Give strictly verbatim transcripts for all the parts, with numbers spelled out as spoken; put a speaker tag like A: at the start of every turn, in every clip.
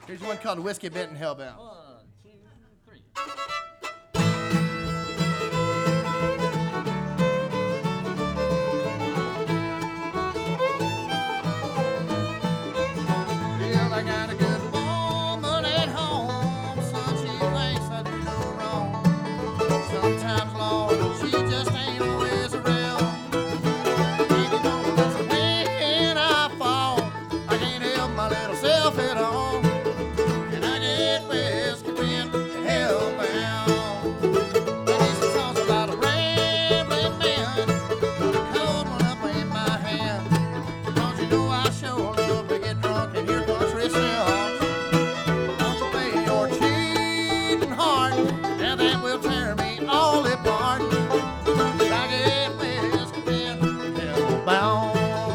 A: Here's one called Whiskey Bent and Hellbound.
B: One, two, three.
A: Well, I got a good woman at home, so she thinks I do no wrong. Sometimes, Lord, she just ain't always around. And you know that's when I fall, I can't help my little self at all. And I get whiskey bent and hellbound. And these songs about a rambling man, got a cold one up in my hand. Don't you know I sure love to get drunk and hear country songs? Don't you play your cheating heart, and that will tear me all apart. I get whiskey bent and hellbound.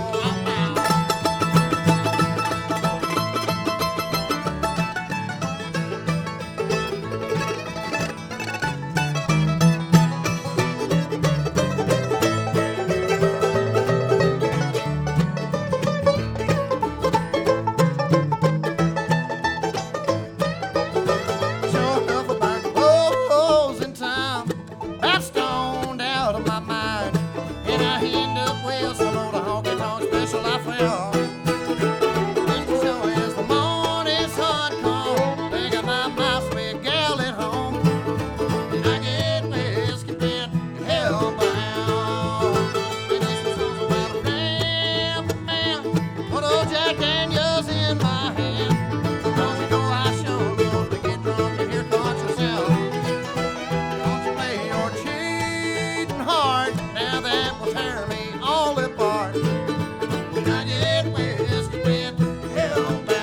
A: Sure enough, about close in time, I'm stoned out of my mind, and I end up with some old honky tonk special I found. Just to show as the morning sun comes, think of my my sweet gal at home, and I get whiskey bent and hellbound. And this was about a rambling man, put old Jack Daniels in my hand. Don't you know I sure love to get drunk and hear country sound? Don't you play your cheating heart, now that will tear me all apart. And I get whiskey bent and hellbound.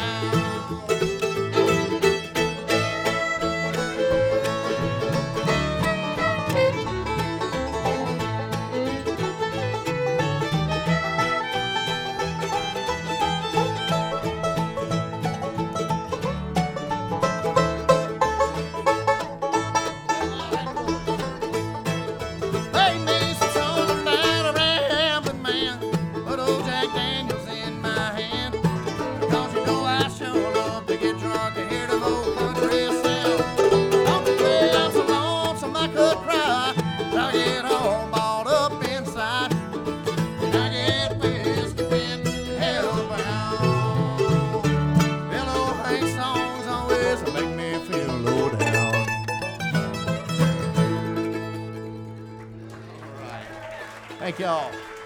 A: Play me some songs about a rambling man, put old Jack Daniels in my hand. Because you know I sure love to get drunk and hear the whole country sound. Don't you say I'm so lonesome I could cry, I get all balled up inside. And I get whiskey bent and hellbound. Well, old Hank songs always make me feel low down. Thank y'all.